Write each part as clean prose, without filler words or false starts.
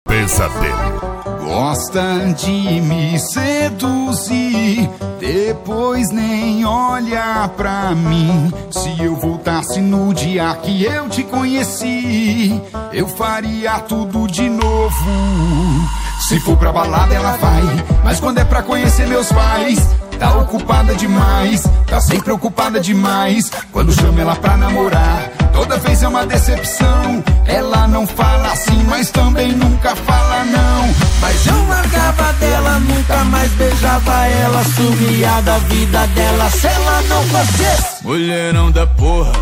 Pesadelo. Gosta de me seduzir, depois nem olha pra mim. Se eu voltasse no dia que eu te conheci, eu faria tudo de novo. Se for pra balada ela vai, mas quando é pra conhecer meus pais, tá ocupada demais, tá sempre ocupada demais. Quando chamo ela pra namorar, toda vez é uma decepção. Ela não fala assim, mas também nunca fala não. Mas eu largava dela, nunca mais beijava ela, sumia da vida dela se ela não fosse. Mulherão da porra,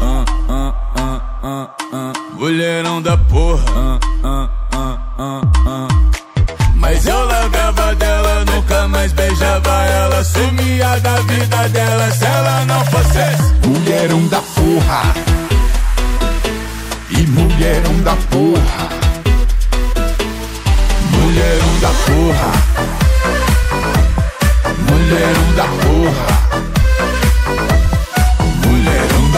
mulherão da porra, Mas eu largava dela, nunca mais beijava ela, sumia da vida dela se ela não fosse. Mulherão da porra, e mulherão da porra, mulherão da porra, mulherão da porra, mulherão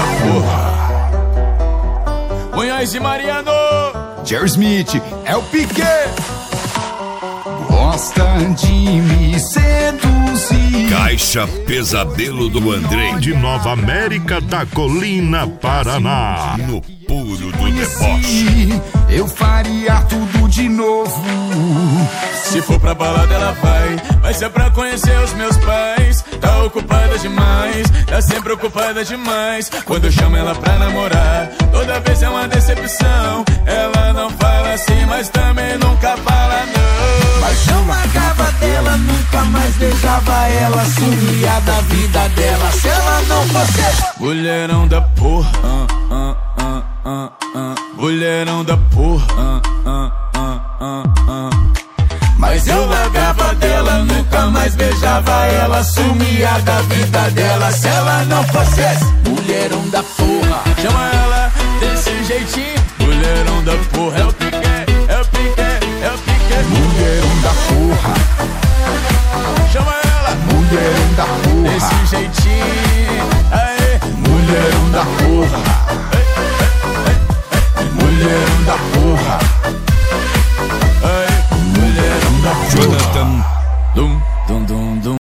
da porra. Munhoz e Mariano, Jerry Smith, é o Piquet. Gosta de me seduzir. Caixa Pesadelo do Andrei, de Nova América da Colina, Paraná. No puro do deboche. Eu faria tudo de novo. se for pra balada ela vai ser pra conhecer os meus pais. Tá ocupada demais, tá sempre ocupada demais. Quando eu chamo ela pra namorar, toda vez é uma decepção. Ela não fala assim, mas também nunca fala não. Mas eu largava dela, nunca mais beijava ela, sumia da vida dela se ela não fosse. Mulherão da porra, mulherão da porra, Mas eu largava dela, nunca mais beijava ela, sumia da vida dela se ela não fosse. Mulherão da porra, chama ela desse jeitinho. Mulherão da porra é o